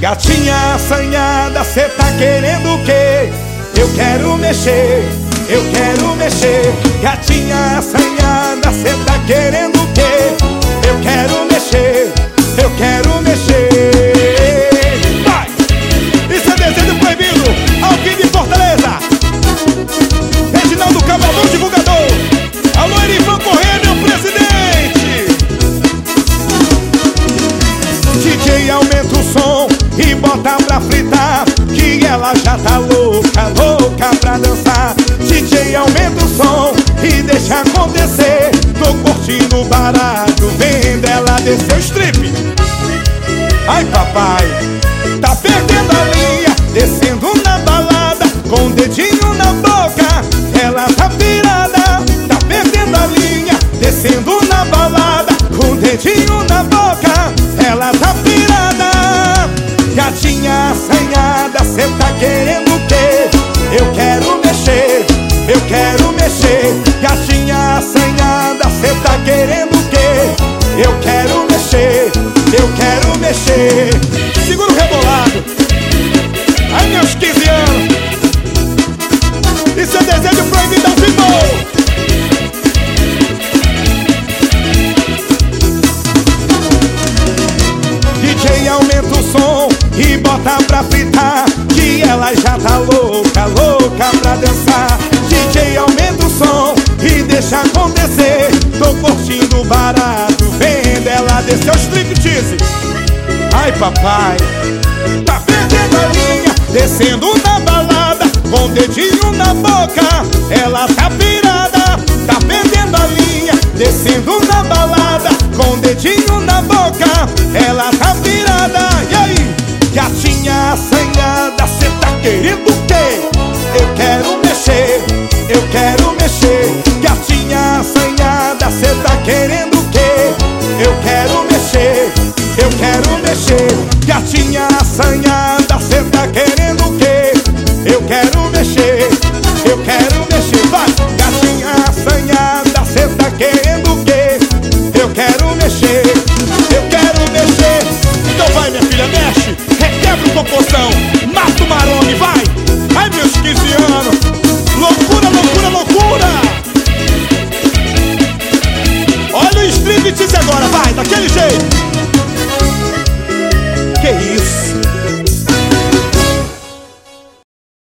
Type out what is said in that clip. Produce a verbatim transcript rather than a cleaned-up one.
Gatinha assanhada, cê tá querendo o quê? Eu quero mexer, eu quero mexer. Gatinha assanhada, cê tá querendo o quê? Eu quero mexer, eu quero mexer. Vai! Isso é desejo proibido, alguém de Fortaleza. Reginaldo Cavadão, divulgador. Alô, Erivan Corrêa, meu presidente. D J, aumenta o som e bota pra fritar, que ela já tá louca, louca pra dançar. D J, aumenta o som e deixa acontecer. Tô curtindo o barato, vendo ela descer o strip. Ai papai, tá perdendo a linha, descendo na balada, com o dedinho na boca, ela tá pirada. Tá perdendo a linha, descendo na balada, com o dedinho na boca, ela tá pirada. Gatinha assanhada, cê tá querendo o quê? Eu quero mexer, eu quero mexer. Gatinha assanhada, cê tá querendo o quê? Eu quero mexer, eu quero mexer. Segura o rebolado. Ai, meus quinze anos. Isso é desejo proibido ao vivo. D J, aumenta o som e bota pra fritar, que ela já tá louca, louca pra dançar. D J, aumenta o som e deixa acontecer. Tô curtindo o barato, vendo ela descer o striptease. Ai papai, tá perdendo a linha, descendo na balada, com o dedinho na boca, ela tá pirada. Tá perdendo a linha, descendo na balada, com o dedinho na boca, ela tá pirada. E aí?